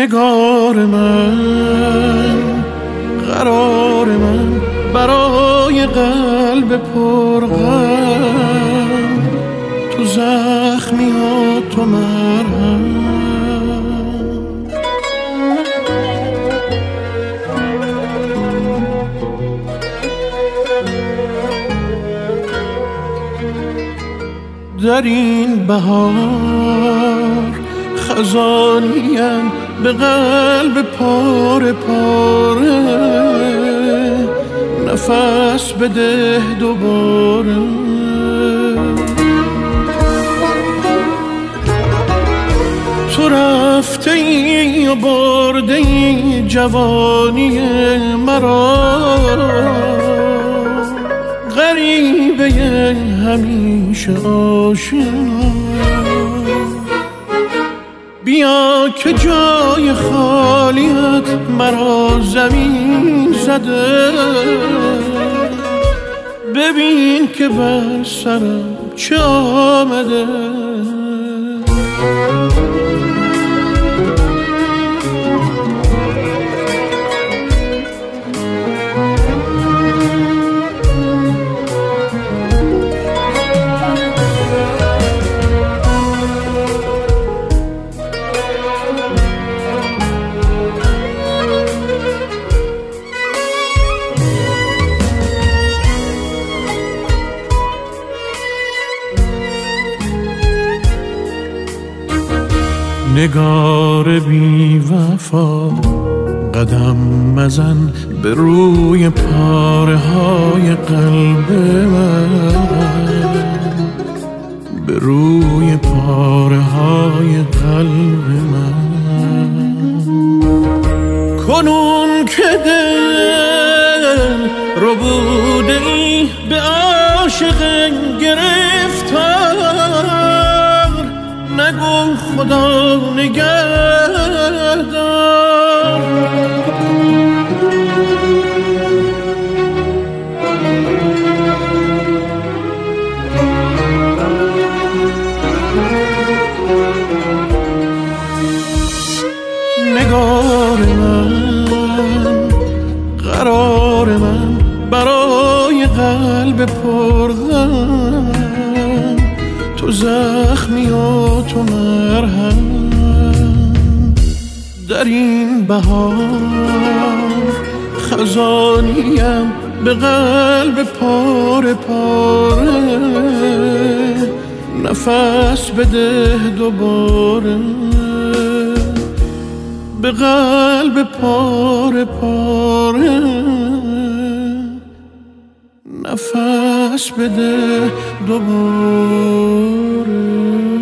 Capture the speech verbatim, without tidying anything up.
نگار من، قرار من، برای قلب پرغم، تو زخمی ها تو مرهم. در این بهار خزانیم به قلب پاره پاره، نفس بده دوباره. تو رفته ای و برده ای جوانی مرا، غریبه همیشه آشنا. بیا که جای خالیت مرا زمین زده، ببین که بر سرم چه آمده. نگار بی وفا، قدم مزن به روی پاره های قلب من، به روی پاره های قلب من. کنون که دل رو بوده ای به عاشق گرفتار، نگو خدا نگهدار. نگار من، قرار من، برای قلب پرغم، تو زخمی و تو مرهم. در این بهار خزانیم به قلب پاره پاره، نفس بده دوباره. به قلب پاره پاره، نفس بده دوباره.